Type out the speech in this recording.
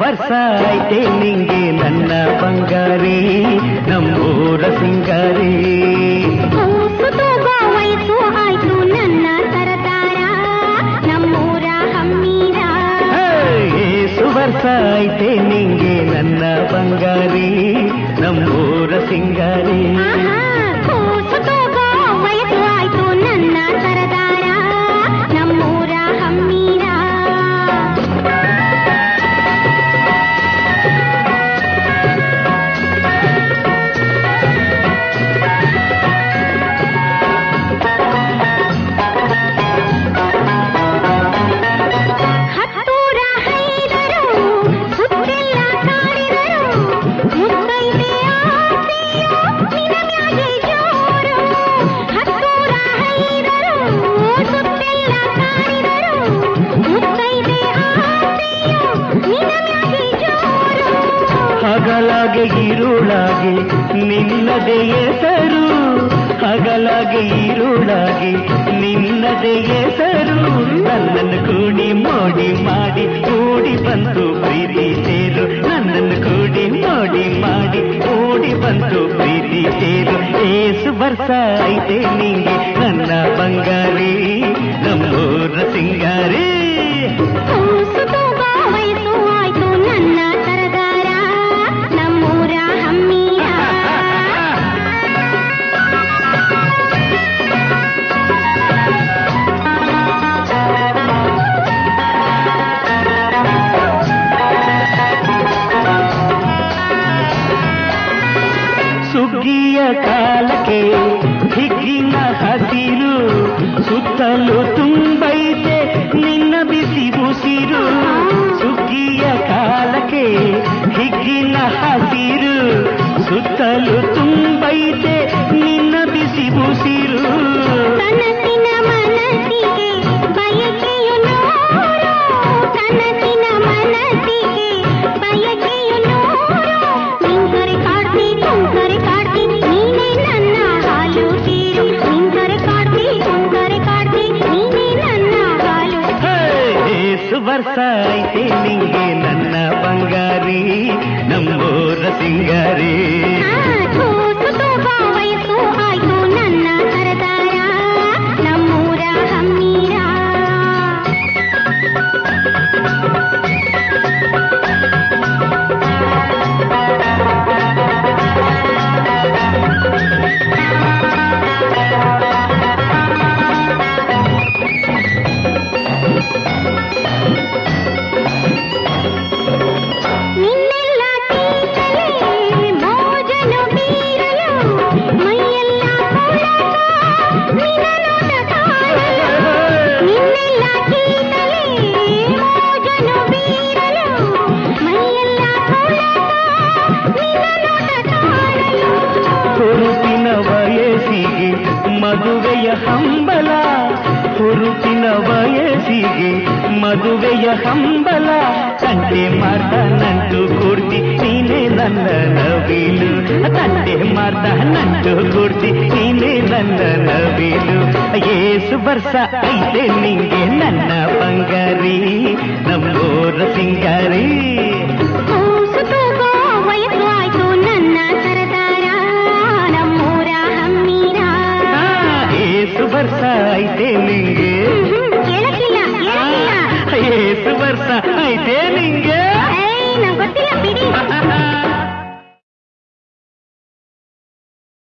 ವರ್ಷ ಐತೆ ನಿಂಗೆ ನನ್ನ ಬಂಗಾರಿ ನಮ್ಮೂರ ಸಿಂಗಾರಿ. ವಯಸ್ಸು ಆಯ್ತು ನನ್ನ ಸರದಾರ ನಮ್ಮೂರ ಹಮ್ಮೀರ. ಏಸು ವರ್ಷ ಐತೆ ನಿಂಗೆ ನನ್ನ ಬಂಗಾರಿ ನಮ್ಮೂರ ಸಿಂಗಾರಿ. ವಯಸ್ಸು ಆಯ್ತು ನನ್ನ ಸರದಾರ ನಮ್ಮೂರ ಹಮ್ಮೀರ. ಹಗಲಾಗೆ ಇರುಳಾಗೆ ನಿನ್ನದೇ ಹೆಸರು, ಹಗಲಾಗೆ ಇರುಳಾಗೆ ನಿನ್ನದೇ ಹೆಸರು. ನನ್ನನ್ನು ಕೂಡಿ ಮೋಡಿ ಮಾಡಿ ಕೂಡಿ ಬಂತು ಪ್ರೀತಿ ಸೇರು, ನನ್ನನ್ನು ಕೂಡಿ ಮೋಡಿ ಮಾಡಿ ಕೂಡಿ ಬಂತು ಪ್ರೀತಿ ಸೇರು. ಏಸು ವರ್ಷ ಐತೆ ನಿಂಗೆ ನನ್ನ ಬಂಗಾರಿ ನಮ್ಮೂರ ಸಿಂಗಾರಿ. ವಯಸ್ಸು ಆಯ್ತು ನನ್ನ ಸರದಾರ ನಮ್ಮೂರ ಹಮ್ಮೀರ. ಸುಗ್ಗಿಯ ಕಾಲಕ್ಕೆ ಹಿಗ್ಗಿನ ಹಸಿರು, ಸುತ್ತಲೂ ತುಂಬೈತೆ ನಿನ್ನ ಬಿಸಿ ಉಸಿರು. ಸುಗ್ಗಿಯ ಕಾಲಕ್ಕೆ ಹಿಗ್ಗಿನ ಹಸಿರು, ಸುತ್ತಲೂ ತುಂಬೈತೆ ನಿನ್ನ ಬಿಸಿ ಉಸಿರು. ಕನಸಿನ ಮನಸ್ಸಿಗೆ ಬಯಕೆಯು ನೂರು, ಕನಸಿನ ಮನಸ್ಸಿಗೆ ಬಯಕೆಯು ನೂರು. ನಿಂತರೆ ಕಾಡ್ತಿ ಕುಂತರೆ ಕಾಡ್ತಿ ನೀನೇ ನನ್ನ ಹಾಲು ತೀರು, ನಿಂತರೆ ಕಾಡ್ತಿ ಕುಂತರೆ ಕಾಡ್ತಿ ನೀನೇ ನನ್ನ ಹಾಲು. ಏಸು ವರ್ಷ ಐತೆ ನಿಂಗೆ ನನ್ನ ಬಂಗಾರಿ ನಮ್ಮೂರ ಸಿಂಗಾರಿ. ವಯಸ್ಸು ಆಯ್ತು ನನ್ನ ಸರದಾರ ನಮ್ಮೂರ ಹಮ್ಮೀರ. ನಿನ್ನೆಲ್ಲ ತೀಸಲೇ ಭೋಜನು ಬೀರಲು, ಮೈಯೆಲ್ಲ ಕೊಳಕ ನಿನ್ನ ನೋಟ ಕಾಣಲು. ನಿನ್ನೆಲ್ಲ ತೀಸಲೇ ಭೋಜನು ಬೀರಲು, ಮೈಯೆಲ್ಲ ಕೊಳಕ ನಿನ್ನ ನೋಟ ಕಾಣಲು. ಹುರುಪಿನ ವಯಸ್ಸಿಗೆ ಮದುವೆಯ ಹಂಬಲ, ಹುರುಪಿನ ವಯಸ್ಸಿಗೆ ಮದುವೆಯ ಹಂಬಲ. ತಂದೆ ಮಾರ್ದ ನಂಟು ಕೊಡ್ತಿ ನೀನೇ ನನ್ನ ನವಿಲು, ತಂದೆ ಮಾರ್ದ ನಂಟು ಕೊಡ್ತಿ ನೀನೇ ನನ್ನ ನವಿಲು. ಏಸು ವರ್ಷ ಐತೆ ನಿಂಗೆ ನನ್ನ ಬಂಗಾರಿ ನಮ್ಮೂರ ಸಿಂಗಾರಿ. ವಯಸ್ಸು ಆಯ್ತು ನನ್ನ ಸರದಾರ ನಮ್ಮೂರ ಹಮ್ಮೀರ. ಏಸು ವರ್ಷ ಐತೆ ನಿಂಗೆ, ಕೇಳಕ್ಕಿಲ್ಲ ಏಸು ವರ್ಷ ಐತೆ ನಿಂಗೆ.